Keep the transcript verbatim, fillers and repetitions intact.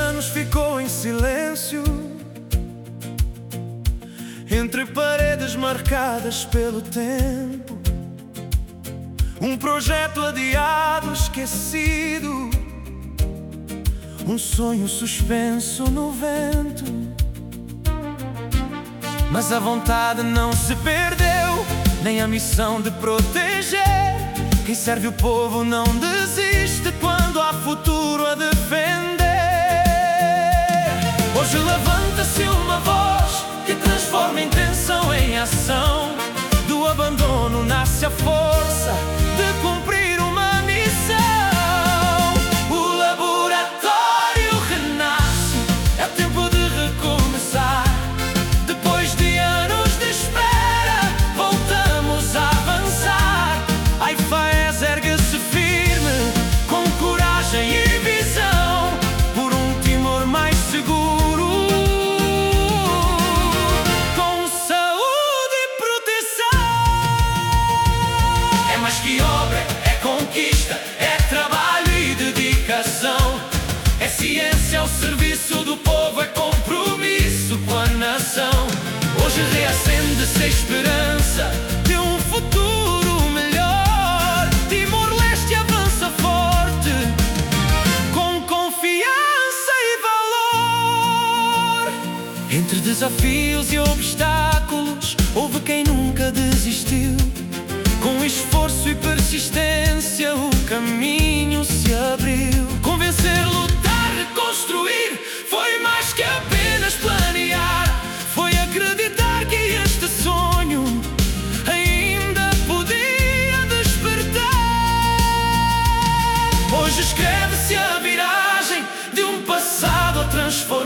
anos ficou em silêncio, entre paredes marcadas pelo tempo. Um projeto adiado, esquecido, um sonho suspenso no vento. Mas a vontade não se perdeu, nem a missão de proteger. Quem serve o povo não desiste quando há futuro a defender. Hoje levanta-se uma voz que transforma intenção em ação. Do abandono nasce a força de cumprir uma missão. O laboratório renasce, é tempo de recomeçar. Depois de anos de espera, voltamos a avançar. A IFAES ergue-se firme, com coragem e visão, por um Timor mais seguro, com saúde e proteção. É mais que obra, é conquista, é trabalho e dedicação. É ciência ao serviço do povo, é compromisso com a nação. Hoje reacende-se a esperança de um futuro melhor. Timor-Leste avança forte, com confiança e valor. Entre desafios e obstáculos, houve quem nunca desistiu. Com esforço e persistência, o caminho se abriu. Convencer, lutar, reconstruir, foi mais que apenas planear. Foi acreditar que este sonho ainda podia despertar. Hoje escreve-se a viragem de um passado a transformar.